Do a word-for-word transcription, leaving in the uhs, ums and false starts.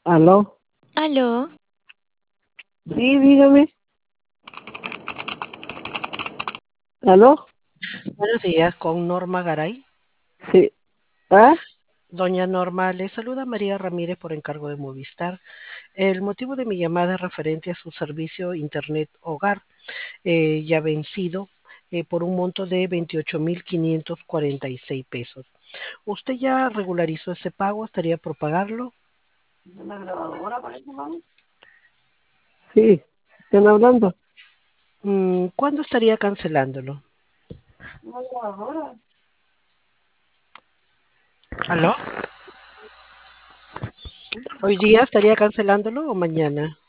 ¿Aló? Aló, Sí, dígame. ¿Aló? Buenos días, con Norma Garay. Sí. ¿Ah? Doña Norma, le saluda María Ramírez por encargo de Movistar. El motivo de mi llamada es referente a su servicio Internet Hogar, eh, ya vencido eh, por un monto de veintiocho mil quinientos cuarenta y seis pesos. ¿Usted ya regularizó ese pago? ¿Estaría por pagarlo? ¿La grabadora parece, mami? Sí. ¿Están hablando? Mm, ¿Cuándo estaría cancelándolo? ¿La grabadora? ¿Aló? ¿Hoy día estaría cancelándolo o mañana?